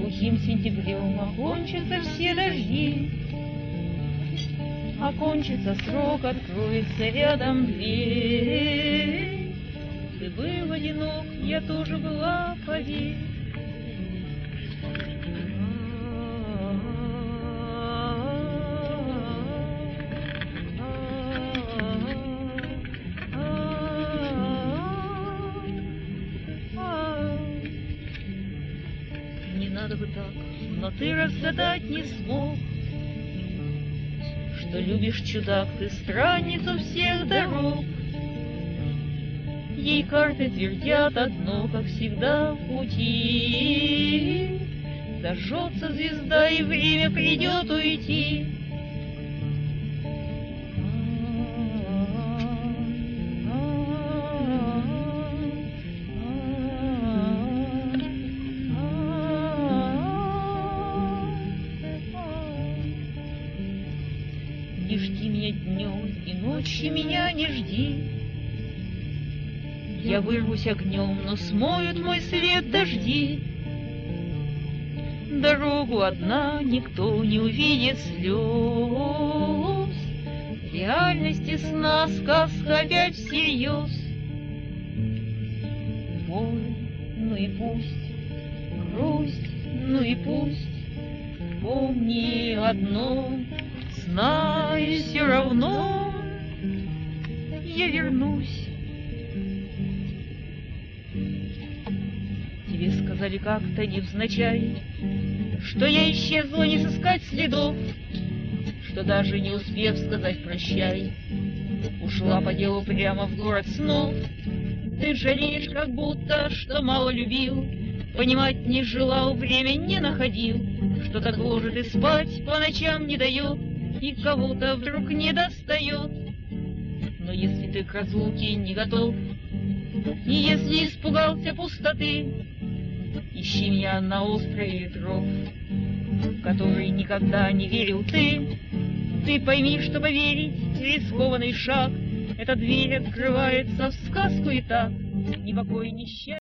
глухим сентябрем окончатся все дожди, окончится срок, откроется рядом дверь. Ты был одинок, я тоже была, поверь. Не надо бы так, но ты разгадать не смог, что любишь, чудак, ты странницу всех дорог. Ей карты твердят одно, как всегда в пути. Зажжется звезда, и время придет уйти. Не жди меня днем, и ночью меня не жди. Я вырвусь огнем, но смоют мой свет дожди. Дорогу одна никто не увидит слез. В реальности сна сказка опять всерьез. Боль, ну и пусть, грусть, ну и пусть. Помни одно, знай, все равно я вернусь. Тебе сказали как-то невзначай, что я исчезла, не сыскать следов, что даже не успев сказать прощай, ушла по делу прямо в город снов. Ты жалеешь, как будто, что мало любил, понимать не желал, время не находил, что так гложет и спать по ночам не дает, и кого-то вдруг не достает. Но если ты к разлуке не готов, и если испугался пустоты, ищи меня на острове ветров, в который никогда не верил ты. Ты пойми, что поверить — рискованный шаг, эта дверь открывается в сказку и так, ни покой, ни счастье.